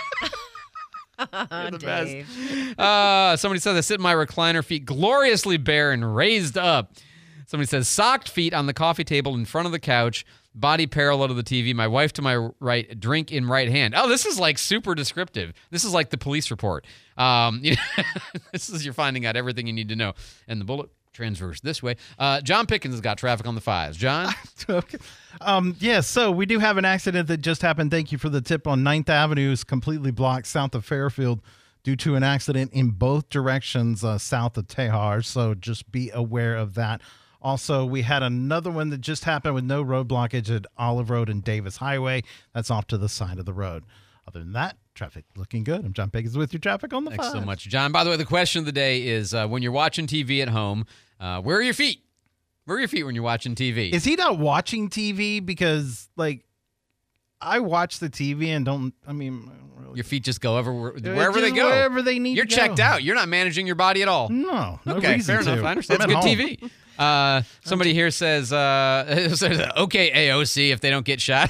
You're the Dave. best. Uh, somebody says, I sit in my recliner, feet gloriously bare and raised up. Somebody says, socked feet on the coffee table in front of the couch, body parallel to the T V, my wife to my right, drink in right hand. Oh, this is like super descriptive. This is like the police report. Um, this is you're finding out everything you need to know. And the bullet transverse this way. Uh, John Pickens has got traffic on the fives. John? Okay. Um, yeah, so we do have an accident that just happened. Thank you for the tip on ninth Avenue is completely blocked south of Fairfield due to an accident in both directions uh, south of Tahar. So just be aware of that. Also, we had another one that just happened with no road blockage at Olive Road and Davis Highway. That's off to the side of the road. Other than that, traffic looking good. I'm John Pickens with your traffic on the Thanks five. so much, John. By the way, the question of the day is uh, when you're watching T V at home, uh, where are your feet? Where are your feet when you're watching T V? Is he not watching T V? Because, like, I watch the T V and don't, I mean, Your feet just go everywhere, They're wherever they just go. wherever they need You're to go. checked out. You're not managing your body at all. No, no okay, reason fair to. enough. I understand. I'm It's good at T V. Uh, somebody here says, uh, says, okay, A O C, if they don't get shot.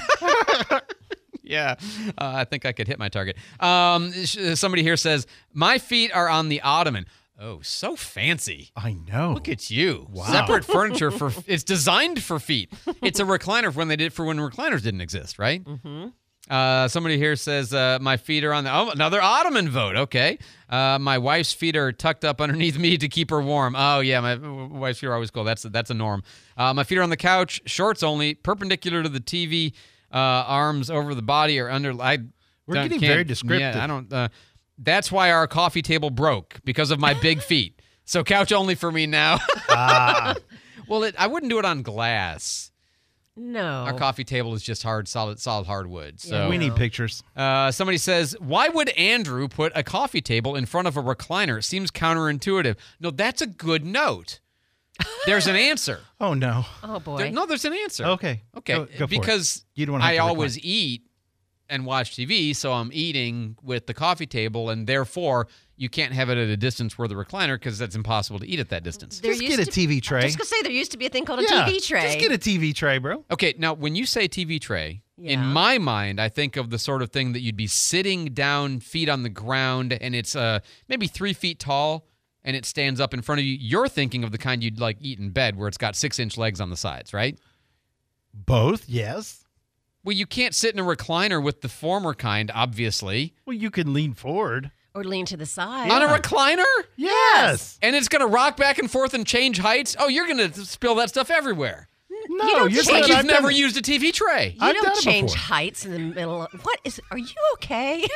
Yeah, uh, I think I could hit my target. Um, sh- somebody here says, my feet are on the ottoman. Oh, so fancy. I know. Look at you. Wow. Separate furniture for, it's designed for feet. It's a recliner for when they did, for when recliners didn't exist, right? Mm-hmm. Uh, somebody here says, uh, my feet are on the, oh, another ottoman vote. Okay. Uh, my wife's feet are tucked up underneath me to keep her warm. Oh yeah. My wife's feet are always cold. That's, that's a norm. Uh, my feet are on the couch, shorts only, perpendicular to the T V, uh, arms over the body or under. I We're don't- getting can't- very descriptive. Yeah, I don't, uh, that's why our coffee table broke because of my big feet. So couch only for me now. Ah. Well, it, I wouldn't do it on glass. No. Our coffee table is just hard, solid, solid hardwood. So Yeah, we need pictures. Uh, somebody says, why would Andrew put a coffee table in front of a recliner? It seems counterintuitive. No, that's a good note. There's an answer. Oh, no. Oh, boy. There- no, there's an answer. Okay. Okay. Go- go for it. because You don't wanna have I to recline. always eat and watch T V, so I'm eating with the coffee table, and therefore you can't have it at a distance where the recliner, because that's impossible to eat at that distance. There Just used get a to- T V tray. Just gonna say there used to be a thing called a Yeah, T V tray. Just get a T V tray, bro. Okay, now when you say T V tray, in Yeah. my mind, I think of the sort of thing that you'd be sitting down, feet on the ground, and it's uh, maybe three feet tall, and it stands up in front of you. You're thinking of the kind you'd like eat in bed, where it's got six-inch legs on the sides, right? Both, yes. Well, you can't sit in a recliner with the former kind, obviously. Well, you can lean forward. Or lean to the side. On a recliner? Yes. And it's going to rock back and forth and change heights? Oh, you're going to spill that stuff everywhere. No, you don't you're change- Like saying you've I've never done- used a T V tray. You I've don't done it change before. heights in the middle of what is are you okay?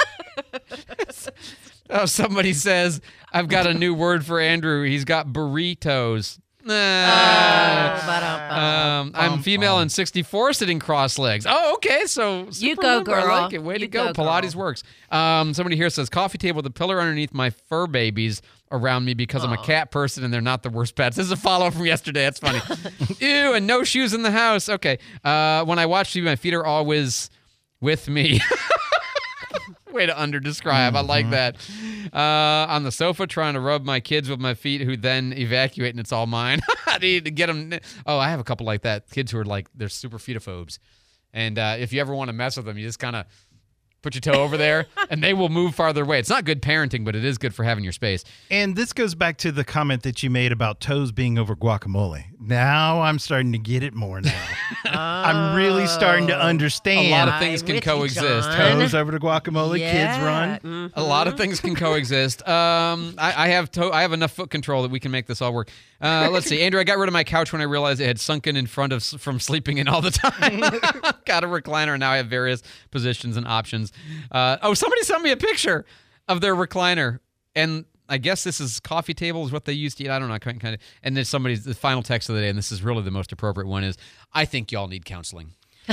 Oh, somebody says, I've got a new word for Andrew. He's got burritos. Nah. Oh, ba-dum-bum. Um, I'm female and sixty-four, sitting cross legs. Oh, okay. So You super go, limber. I girl. like it. Way You to go. go, Pilates girl. works. Um, somebody here says coffee table with a pillar underneath my fur babies around me because I'm a cat person and they're not the worst pets. This is a follow from yesterday. That's funny. Ew, and no shoes in the house. Okay. Uh, when I watch T V, my feet are always with me. Way to under-describe. I like that. Uh, on the sofa, trying to rub my kids with my feet, who then evacuate, and it's all mine. I need to get them. Oh, I have a couple like that. Kids who are like, they're super fetophobes. And uh, if you ever want to mess with them, you just kind of Put your toe over there, and they will move farther away. It's not good parenting, but it is good for having your space. And this goes back to the comment that you made about toes being over guacamole. Now I'm starting to get it more now. I'm really starting to understand. A lot of things can coexist. Toes over to guacamole, kids run. Mm-hmm. A lot of things can coexist. Um, I, I have to- I have enough foot control that we can make this all work. Uh, let's see, Andrew. I got rid of my couch when I realized it had sunken in front of from sleeping in all the time. Got a recliner, and now I have various positions and options. Uh, oh, somebody sent me a picture of their recliner, and I guess this is coffee table is what they used to eat. I don't know, kind of. And then somebody's the final text of the day, and this is really the most appropriate one: is I think y'all need counseling.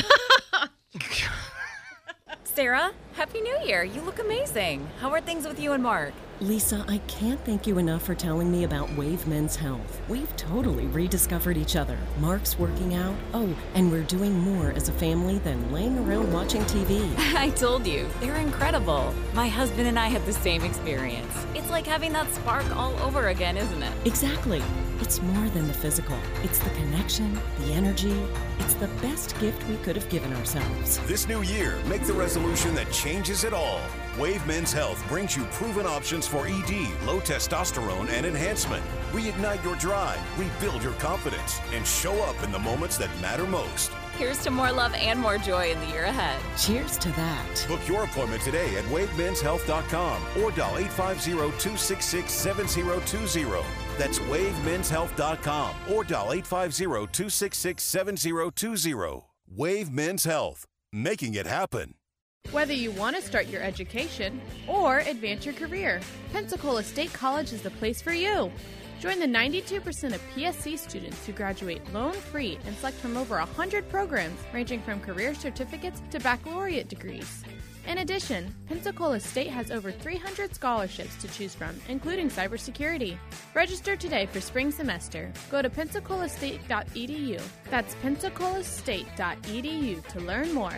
Sarah, Happy New Year. You look amazing. How are things with you and Mark? Lisa, I can't thank you enough for telling me about Wave Men's Health. We've totally rediscovered each other. Mark's working out. Oh, and we're doing more as a family than laying around watching T V. I told you, they're incredible. My husband and I had the same experience. It's like having that spark all over again, isn't it? Exactly. It's more than the physical. It's the connection, the energy. It's the best gift we could have given ourselves. This new year, make the resolution that changes it all. Wave Men's Health brings you proven options for E D, low testosterone, and enhancement. Reignite your drive, rebuild your confidence, and show up in the moments that matter most. Here's to more love and more joy in the year ahead. Cheers to that. Book your appointment today at wave mens health dot com or dial eight five zero, two six six, seven zero two zero. That's wave mens health dot com or dial eight five zero, two six six, seven zero two zero. Wave Men's Health, making it happen. Whether you want to start your education or advance your career, Pensacola State College is the place for you. Join the ninety-two percent of P S C students who graduate loan-free and select from over one hundred programs ranging from career certificates to baccalaureate degrees. In addition, Pensacola State has over three hundred scholarships to choose from, including cybersecurity. Register today for spring semester. Go to pensacola state dot e d u. That's pensacola state dot e d u to learn more.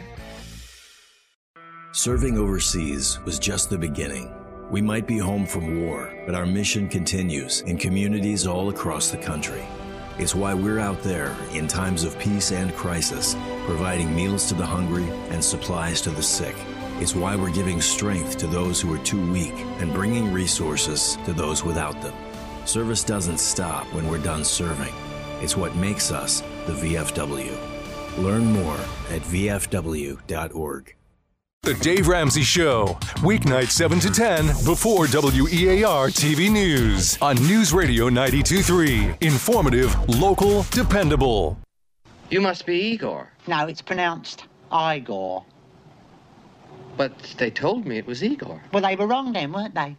Serving overseas was just the beginning. We might be home from war, but our mission continues in communities all across the country. It's why we're out there in times of peace and crisis, providing meals to the hungry and supplies to the sick. It's why we're giving strength to those who are too weak and bringing resources to those without them. Service doesn't stop when we're done serving. It's what makes us the V F W. Learn more at v f w dot org. The Dave Ramsey Show, weeknight seven to ten before W E A R T V News on News Radio ninety-two point three. Informative, local, dependable. You must be Igor. No, it's pronounced Igor. But they told me it was Igor. Well, they were wrong then, weren't they?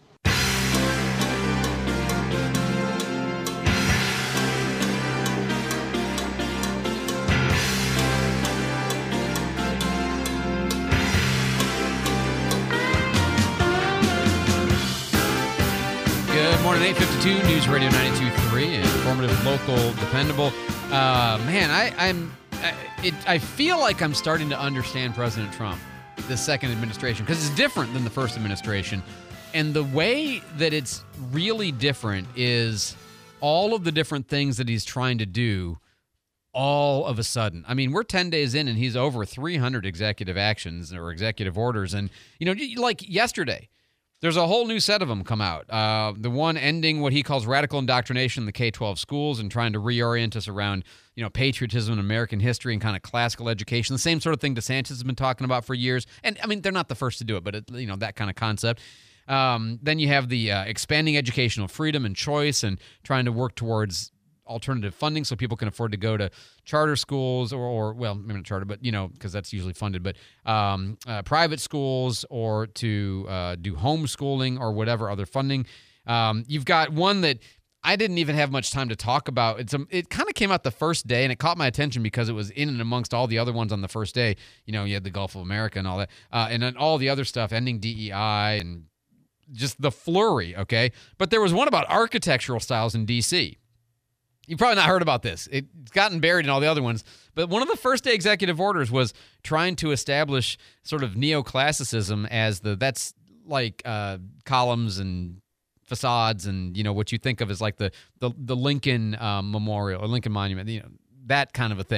Good morning, eight fifty-two, News Radio ninety-two point three, informative, local, dependable. Uh, man, I, I'm, I, it, I feel like I'm starting to understand President Trump, the second administration, because it's different than the first administration. And the way that it's really different is all of the different things that he's trying to do all of a sudden. I mean, we're ten days in and he's over three hundred executive actions or executive orders. And, you know, like yesterday, there's a whole new set of them come out. Uh, the one ending what he calls radical indoctrination in the K twelve schools and trying to reorient us around, you know, patriotism and American history and kind of classical education. The same sort of thing DeSantis has been talking about for years. And, I mean, they're not the first to do it, but, it, you know, that kind of concept. Um, then you have the uh, expanding educational freedom and choice and trying to work towards alternative funding so people can afford to go to charter schools or, or well, maybe not charter, but, you know, because that's usually funded, but um, uh, private schools or to uh, do homeschooling or whatever other funding. Um, you've got one that I didn't even have much time to talk about. It's a, It kind of came out the first day, and it caught my attention because it was in and amongst all the other ones on the first day. You know, you had the Gulf of America and all that, uh, and then all the other stuff, ending D E I and just the flurry, okay? But there was one about architectural styles in D C You've probably not heard about this. It's gotten buried in all the other ones. But one of the first day executive orders was trying to establish sort of neoclassicism as the, that's like uh, columns and facades and, you know, what you think of as like the the, the Lincoln um, Memorial or Lincoln Monument, you know, that kind of a thing.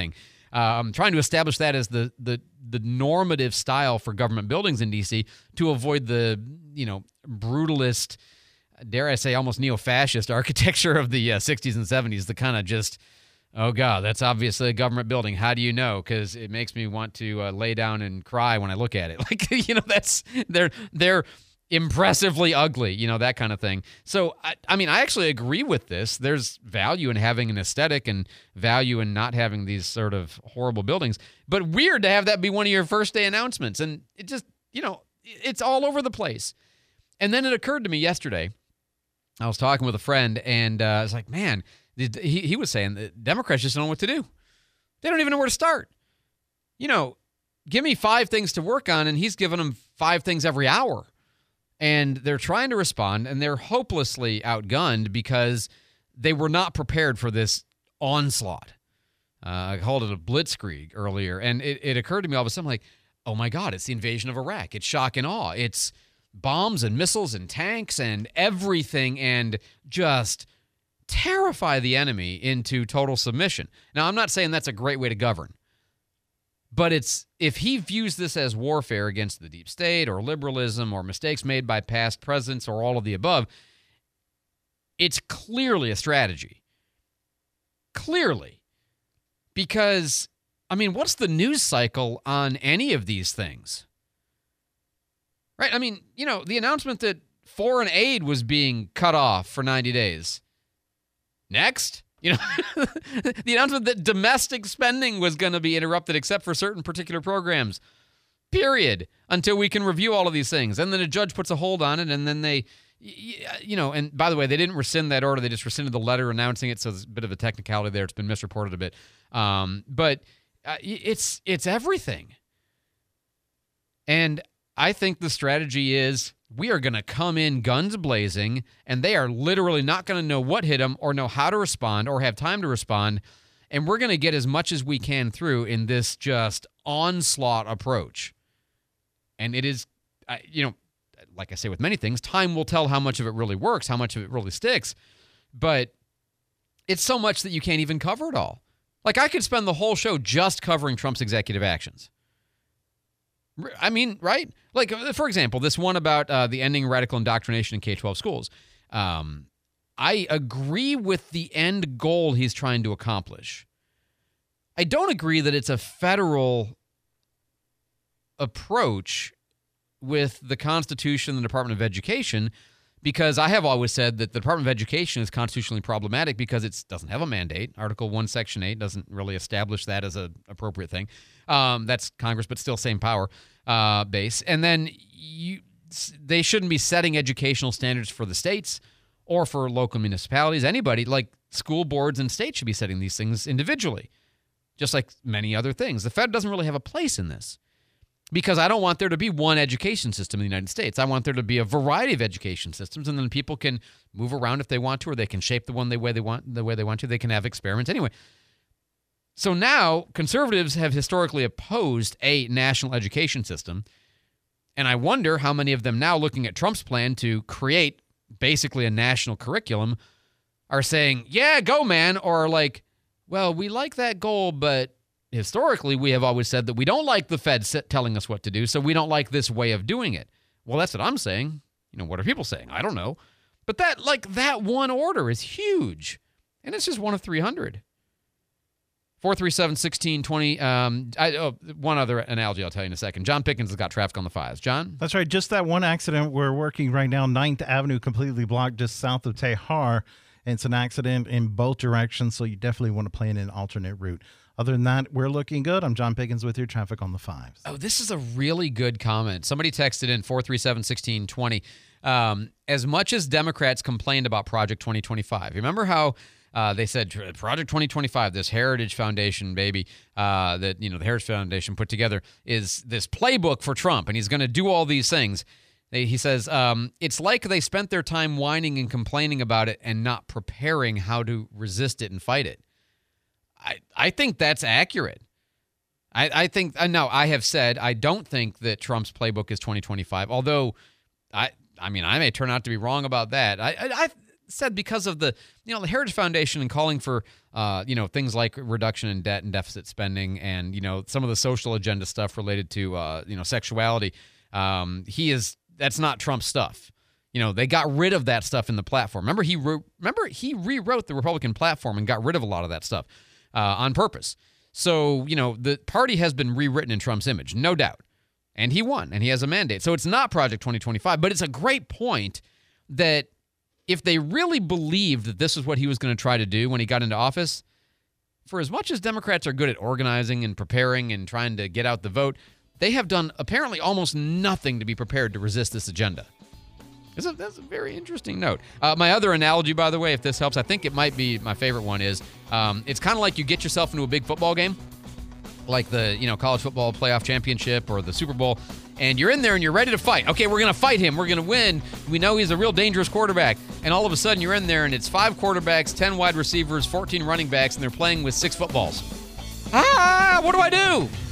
um, trying to establish that as the the the normative style for government buildings in D C to avoid the, you know, brutalist, dare I say, almost neo-fascist architecture of the uh, sixties and seventies, the kind of just, oh, God, that's obviously a government building. How do you know? Because it makes me want to uh, lay down and cry when I look at it. Like, you know, that's, they're, they're impressively ugly, you know, that kind of thing. So, I, I mean, I actually agree with this. There's value in having an aesthetic and value in not having these sort of horrible buildings. But weird to have that be one of your first day announcements. And it just, you know, it's all over the place. And then it occurred to me yesterday, I was talking with a friend, and uh, I was like, man, he, he was saying that Democrats just don't know what to do. They don't even know where to start. You know, give me five things to work on, and he's giving them five things every hour. And they're trying to respond, and they're hopelessly outgunned because they were not prepared for this onslaught. Uh, I called it a blitzkrieg earlier, and it, it occurred to me all of a sudden, like, oh my God, it's the invasion of Iraq. It's shock and awe. It's bombs and missiles and tanks and everything, and just terrify the enemy into total submission. Now, I'm not saying that's a great way to govern, but it's, if he views this as warfare against the deep state or liberalism or mistakes made by past presidents or all of the above, it's clearly a strategy. Clearly. Because, I mean, what's the news cycle on any of these things? Right? I mean, you know, the announcement that foreign aid was being cut off for ninety days. Next, you know, the announcement that domestic spending was going to be interrupted except for certain particular programs. Period. Until we can review all of these things. And then a judge puts a hold on it, and then they, you know, and by the way, they didn't rescind that order. They just rescinded the letter announcing it, so there's a bit of a technicality there. It's been misreported a bit. Um, but uh, it's it's everything. And I think the strategy is we are going to come in guns blazing, and they are literally not going to know what hit them or know how to respond or have time to respond, and we're going to get as much as we can through in this just onslaught approach. And it is, you know, like I say with many things, time will tell how much of it really works, how much of it really sticks, but it's so much that you can't even cover it all. Like, I could spend the whole show just covering Trump's executive actions. I mean, right? Like, for example, this one about uh, the ending radical indoctrination in K twelve schools. Um, I agree with the end goal he's trying to accomplish. I don't agree that it's a federal approach with the Constitution and the Department of Education, because I have always said that the Department of Education is constitutionally problematic because it doesn't have a mandate. Article one, Section eight doesn't really establish that as an appropriate thing. Um, that's Congress, but still same power uh, base. And then you, they shouldn't be setting educational standards for the states or for local municipalities. Anybody, like school boards and states, should be setting these things individually, just like many other things. The Fed doesn't really have a place in this, because I don't want there to be one education system in the United States. I want there to be a variety of education systems, and then people can move around if they want to, or they can shape the one the way they want, the way they want to. They can have experiments anyway. So now conservatives have historically opposed a national education system, and I wonder how many of them now, looking at Trump's plan to create basically a national curriculum, are saying, yeah, go, man, or like, well, we like that goal, but historically, we have always said that we don't like the Fed telling us what to do, so we don't like this way of doing it. Well, that's what I'm saying. You know, what are people saying? I don't know. But that, like, that one order is huge, and it's just one of three hundred. four three seven, one six two zero. Um, I, oh, one other analogy I'll tell you in a second. John Pickens has got traffic on the fives. John? That's right. Just that one accident we're working right now. ninth Avenue completely blocked just south of Tehar. And it's an accident in both directions, so you definitely want to plan an alternate route. Other than that, we're looking good. I'm John Pickens with your traffic on the fives. Oh, this is a really good comment. Somebody texted in four three seven, one six two zero. Um, as much as Democrats complained about Project twenty twenty-five, remember how uh, they said Project twenty twenty-five, this Heritage Foundation, baby, uh, that, you know, the Heritage Foundation put together, is this playbook for Trump, and he's going to do all these things. They, he says, um, it's like they spent their time whining and complaining about it and not preparing how to resist it and fight it. I, I think that's accurate. I, I think, uh, no, I have said I don't think that Trump's playbook is twenty twenty-five, although, I I mean, I may turn out to be wrong about that. I, I, I said because of the, you know, the Heritage Foundation and calling for, uh, you know, things like reduction in debt and deficit spending and, you know, some of the social agenda stuff related to, uh, you know, sexuality. Um, he is, that's not Trump's stuff. You know, they got rid of that stuff in the platform. Remember, he re- remember he rewrote the Republican platform and got rid of a lot of that stuff uh, on purpose. So, you know, the party has been rewritten in Trump's image, no doubt. And he won, and he has a mandate. So it's not Project twenty twenty-five, but it's a great point that if they really believed that this is what he was going to try to do when he got into office, for as much as Democrats are good at organizing and preparing and trying to get out the vote, they have done apparently almost nothing to be prepared to resist this agenda. That's a, that's a very interesting note. Uh, my other analogy, by the way, if this helps, I think it might be my favorite one, is um, it's kind of like you get yourself into a big football game, like the you know college football playoff championship or the Super Bowl, and you're in there and you're ready to fight. Okay, we're going to fight him. We're going to win. We know he's a real dangerous quarterback. And all of a sudden you're in there and it's five quarterbacks, ten wide receivers, fourteen running backs, and they're playing with six footballs. Ah, what do I do?